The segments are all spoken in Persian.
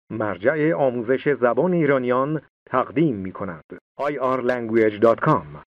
مرجع آموزش زبان ایرانیان تقدیم می‌کند. irlanguage.com.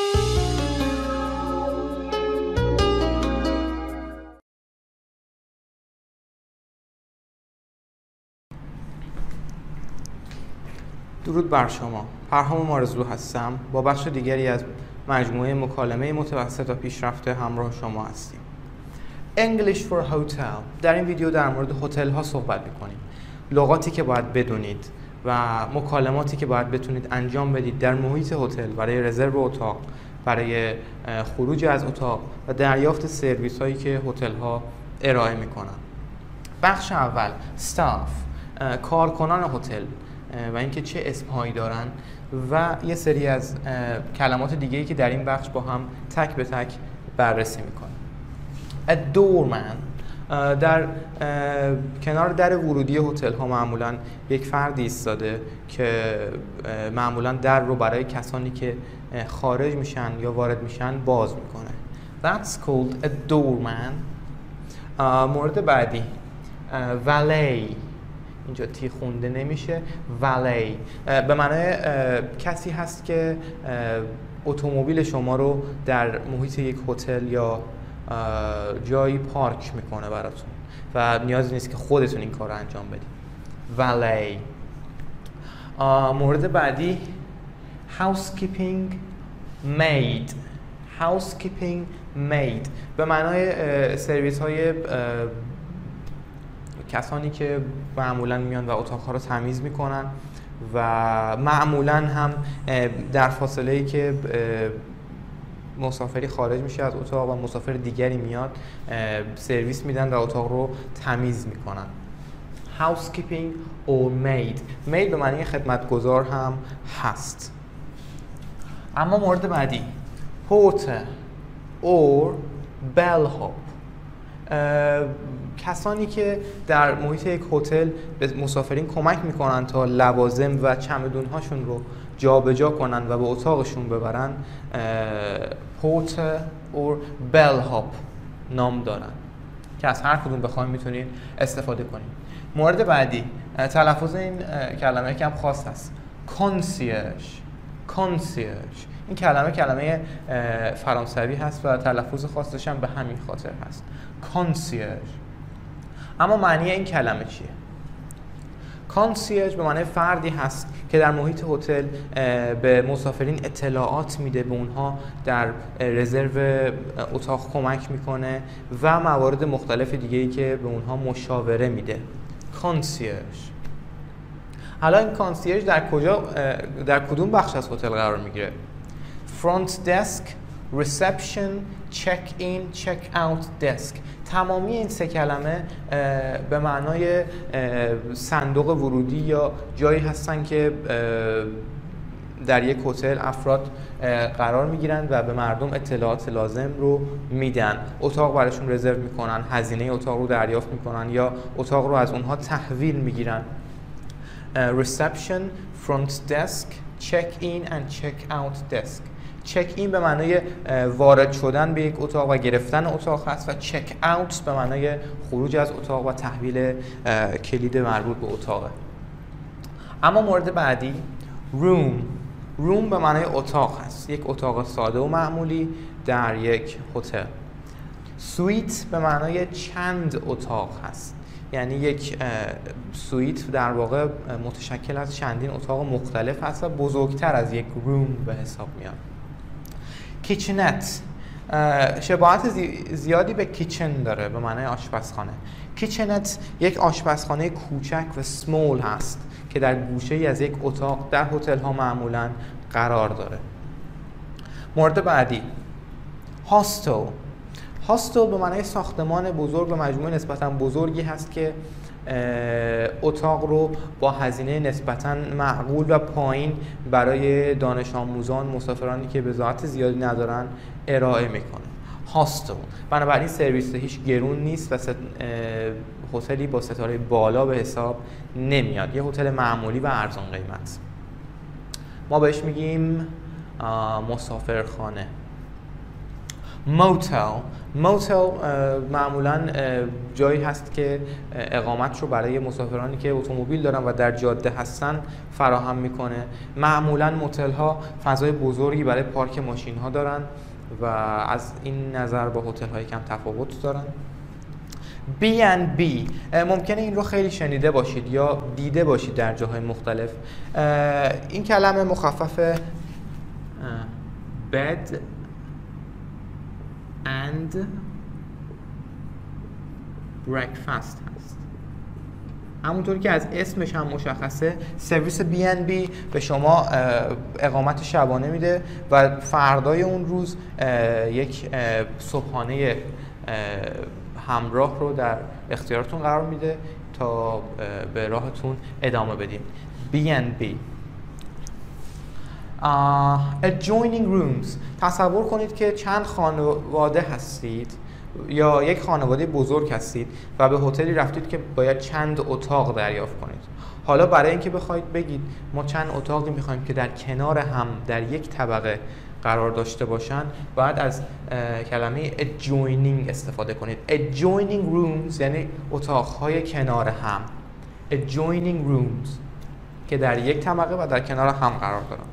درود بر شما. پرهام مارزلو هستم. با بخش دیگری از مجموعه مکالمه متوسط تا پیشرفته همراه شما هستیم. English for Hotel. در این ویدیو در مورد هتل ها صحبت می‌کنیم. لغاتی که باید بدونید و مکالماتی که باید بتونید انجام بدید در محیط هتل برای رزرو اتاق، برای خروج از اتاق و دریافت سرویس هایی که هتل ها ارائه می‌کنن. بخش اول staff، کارکنان هتل و اینکه چه اسمهایی دارن و یه سری از کلمات دیگه‌ای که در این بخش با هم تک به تک بررسی می‌کنیم. A doorman، در کنار در ورودی هتل ها معمولاً یک فردی ایستاده که معمولاً در رو برای کسانی که خارج میشن یا وارد میشن باز میکنه. That's called a doorman. مورد بعدی valet، اینجا تی خونده نمیشه. valet به معنای کسی هست که اتومبیل شما رو در محیط یک هتل یا جایی پارک میکنه براتون و نیازی نیست که خودتون این کار رو انجام بدید. valet. مورد بعدی housekeeping maid. housekeeping maid به معنای سرویس های کسانی که معمولاً میان و اتاق‌ها رو تمیز میکنن و معمولاً هم در فاصله‌ای که مسافری خارج میشه از اتاق و مسافر دیگری میاد سرویس میدن و اتاق رو تمیز میکنن. housekeeping or maid. maid به معنی خدمتگزار هم هست. اما مورد بعدی porter or bellhop، کسانی که در محیط یک هتل به مسافرین کمک میکنن تا لوازم و چمدون‌هاشون رو جابجا کنن و به اتاقشون ببرن porter or bellhop نام دارن که از هر کدوم بخواید میتونید استفاده کنید. مورد بعدی تلفظ این کلمه یکم خاص هست. concierge. این کلمه فرانسوی هست و تلفظ خاصش هم به همین خاطر هست. concierge. اما معنی این کلمه چیه؟ concierge به معنی فردی هست که در محیط هتل به مسافرین اطلاعات میده، به اونها در رزرو اتاق کمک میکنه و موارد مختلف دیگه‌ای که به اونها مشاوره میده. concierge. حالا این concierge در کدوم بخش از هتل قرار میگیره؟ front desk، reception، check in، check out desk. تمامی این سه کلمه به معنای صندوق ورودی یا جایی هستن که در یک هتل افراد قرار میگیرن و به مردم اطلاعات لازم رو میدن. اتاق براشون رزرو میکنن، هزینه اتاق رو دریافت میکنن یا اتاق رو از اونها تحویل میگیرن. reception، front desk، check in and check out desk. چک این به معنای وارد شدن به یک اتاق و گرفتن اتاق هست و چک اوت به معنای خروج از اتاق و تحویل کلید مربوط به اتاقه. اما مورد بعدی روم به معنای اتاق هست، یک اتاق ساده و معمولی در یک هتل. سویت به معنای چند اتاق هست، یعنی یک سویت در واقع متشکل از چندین اتاق مختلف هست و بزرگتر از یک روم به حساب میاد. کیچنت شباهت زیادی به کیچن داره به معنای آشپزخانه. کیچنت یک آشپزخانه کوچک و سمول هست که در گوشه‌ای از یک اتاق در هتل ها معمولاً قرار داره. مورد بعدی هاستل به معنای ساختمان بزرگ و مجموعه نسبتاً بزرگی هست که اتاق رو با هزینه نسبتاً معقول و پایین برای دانش آموزان، مسافرانی که بضاعت زیادی ندارن ارائه میکنه. هاستل بنابراین سرویس هیچ گرون نیست و هتلی با ستاره بالا به حساب نمیاد، یه هتل معمولی و ارزان قیمت. ما بهش میگیم مسافرخانه. موتل معمولا جایی هست که اقامت رو برای مسافرانی که اتومبیل دارن و در جاده هستن فراهم میکنه. معمولا موتل ها فضای بزرگی برای پارک ماشین ها دارن و از این نظر با هتل های کم تفاوت دارن. B&B ممکنه این رو خیلی شنیده باشید یا دیده باشید در جاهای مختلف. این کلمه مخفف bed and breakfast هست. همونطوری که از اسمش هم مشخصه، سرویس B&B به شما اقامت شبانه میده و فردای اون روز یک صبحانه همراه رو در اختیارتون قرار میده تا به راهتون ادامه بدیم. B&B. Adjoining rooms. تصور کنید که چند خانواده هستید یا یک خانواده بزرگ هستید و به هتلی رفتید که باید چند اتاق دریافت کنید. حالا برای اینکه بخواید بگید ما چند اتاقی میخوایم که در کنار هم در یک طبقه قرار داشته باشن، باید از کلمه adjoining استفاده کنید. Adjoining rooms یعنی اتاقهای کنار هم. Adjoining rooms که در یک طبقه و در کنار هم قرار دارن.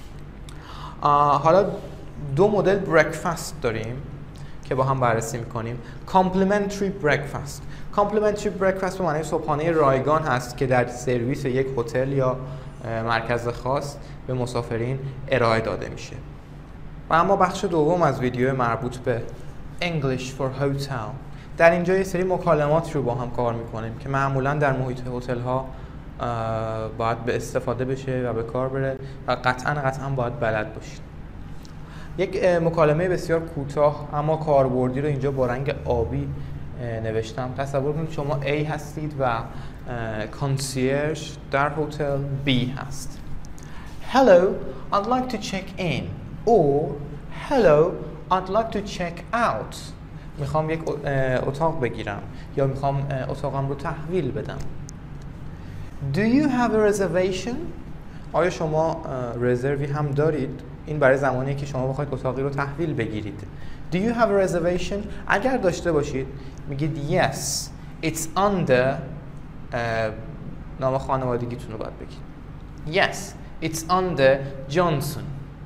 حالا دو مدل breakfast داریم که با هم بررسی میکنیم. Complimentary breakfast. Complimentary breakfast به معنی صبحانه رایگان هست که در سرویس یک هتل یا مرکز خاص به مسافرین ارائه داده میشه. و اما بخش دوم از ویدیو مربوط به English for Hotel. در اینجا یه سری مکالمات رو با هم کار میکنیم که معمولا در محیط هتل ها باید به استفاده بشه و به کار بره و قطعا باید بلد باشید. یک مکالمه بسیار کوتاه اما کاربردی رو اینجا با رنگ آبی نوشتم. تصور کنید شما A هستید و concierge در هتل B هست. Hello, I'd like to check in. Or hello, I'd like to check out. میخوام یک اتاق بگیرم یا میخوام اتاقم رو تحویل بدم. Do you have a reservation? آیا شما رزروی هم دارید؟ این برای زمانی که شما بخواید اتاقی رو تحویل بگیرید. Do you have a reservation? اگر داشته باشید میگید yes, it's under نام خانوادگیتون رو باید بگید. Yes, it's under Johnson.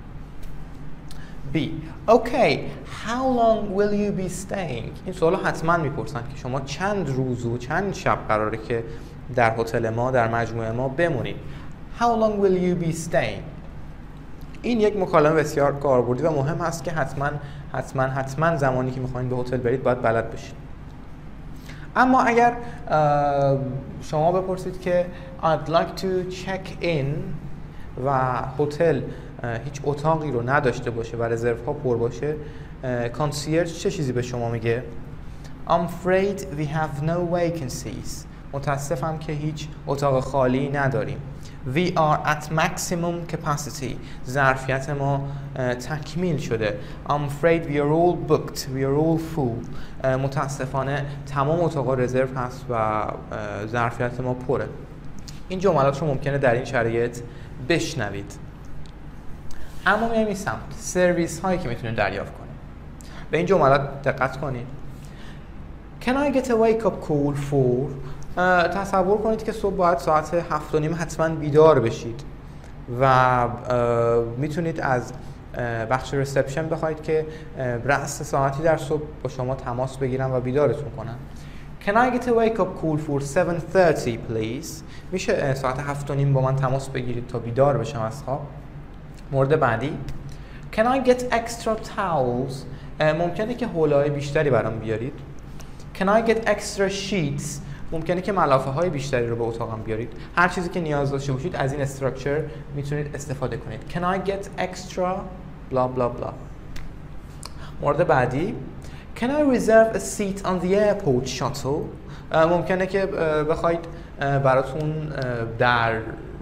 B. Okay, how long will you be staying? این سوالو حتما میپرسن که شما چند روز و چند شب قراره که در هتل ما، در مجموعه ما بمونید. How long will you be staying? این یک مکالمه بسیار کاربردی و مهم هست که حتما زمانی که میخواین به هتل برید باید بلد بشید. اما اگر شما بپرسید که I'd like to check in و هتل هیچ اتاقی رو نداشته باشه و رزرو ها پر باشه، کانسیرج چه چیزی به شما میگه؟ I'm afraid we have no vacancies. متاسفم که هیچ اتاق خالی نداریم. We are at maximum capacity. ظرفیت ما تکمیل شده. I'm afraid we are all booked. We are all full. متاسفانه تمام اتاقا رزرو هست و ظرفیت ما پره. این جملات رو ممکنه در این شرایط بشنوید. اما میایم این سمت سرویس هایی که میتونید دریافت کنید. به این جملات دقت کنید. Can I get a wake up call for؟ تصور کنید که صبح باید ساعت 7:30 حتما بیدار بشید و میتونید از بخش ریسپشن بخواید که رأس ساعتی در صبح با شما تماس بگیرن و بیدارتون کنن. Can I get a wake up call for 7:30 please؟ میشه ساعت 7:30 با من تماس بگیرید تا بیدار بشم از خواب؟ مورد بعدی Can I get extra towels؟ ممکنه که حوله‌های بیشتری برام بیارید. Can I get extra sheets؟ ممکنه که ملافه های بیشتری رو به اتاقم بیارید. هر چیزی که نیاز داشته باشید از این استراکچر میتونید استفاده کنید. Can I get extra blah blah blah. مورد بعدی Can I reserve a seat on the airport shuttle؟ ممکنه که بخواید براتون در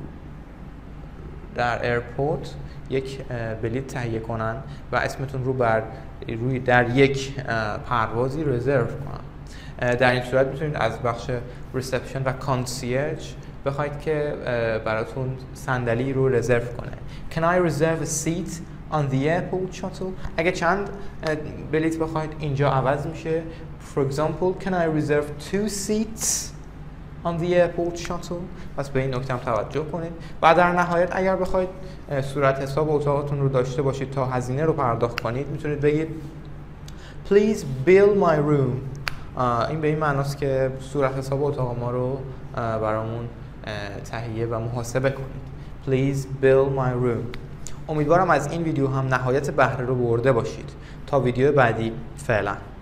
ایرپورت یک بلیط تهیه کنن و اسمتون رو روی در یک پروازی رزرو کنن. در این صورت میتونید از بخش ریسپشن و کانسیرج بخواید که براتون صندلی رو رزرو کنه. Can I reserve a seat on the airport shuttle. اگه چند بلیت بخواید اینجا عوض میشه. For example, can I reserve 2 seats on the airport shuttle؟ پس به این نکته هم توجه کنید. و در نهایت اگر بخواید صورت حساب اتاقتون رو داشته باشید تا هزینه رو پرداخت کنید، میتونید بگید Please bill my room. این به این معناست که صورت حساب اتاق ما رو برامون تهیه و محاسبه کنید. Please bill my room. امیدوارم از این ویدیو هم نهایت بهره رو برده باشید. تا ویدیو بعدی، فعلا.